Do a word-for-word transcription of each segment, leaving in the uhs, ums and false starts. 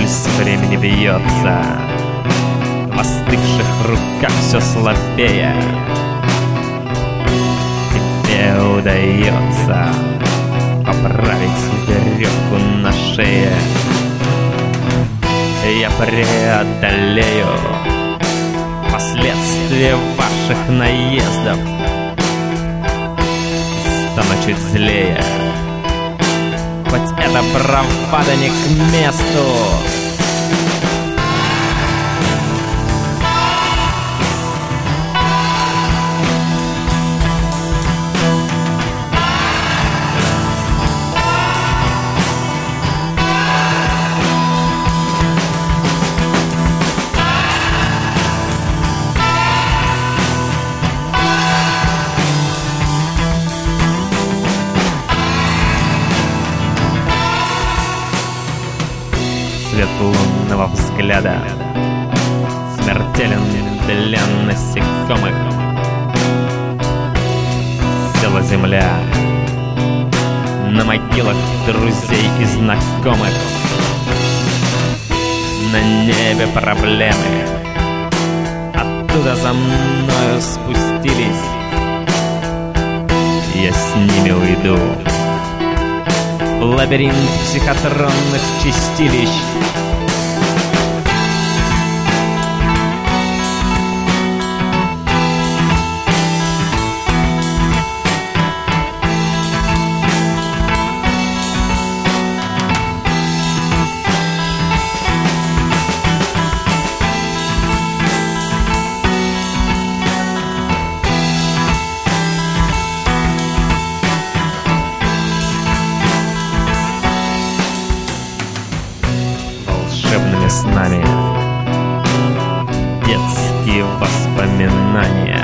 Пульс времени бьется, в остывших руках все слабее. Тебе удается поправить веревку на шее. Я преодолею последствия ваших наездов, стану чуть злее, хоть эта бравада не к месту. Свет лунного взгляда смертелен для насекомых. Села земля на могилах друзей и знакомых. На небе проблемы оттуда за мною спустились. Я с ними уйду в лабиринт психотронных чистилищ. Волшебными снами детские воспоминания,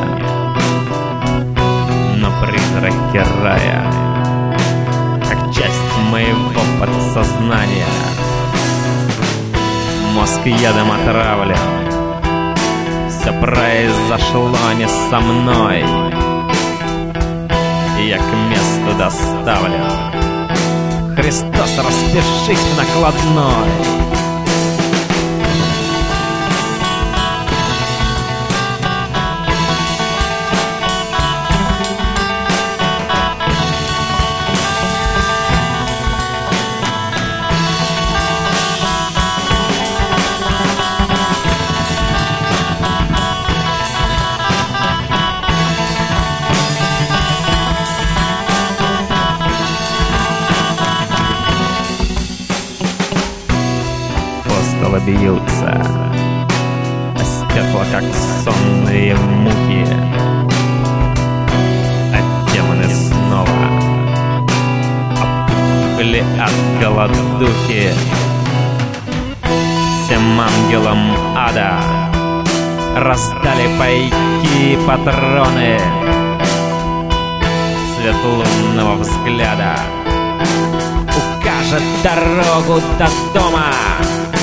но призраки рая, как часть моего подсознания. Мозг ядом отравлен, все произошло не со мной. Я к месту доставлен. Христос, распишись в накладной. Апостолы бьются, а стекла, как сонные муки, а демоны снова опухли от голодухи. Всем ангелам ада раздали пайки и патроны. Свет лунного взгляда укажет дорогу до дома.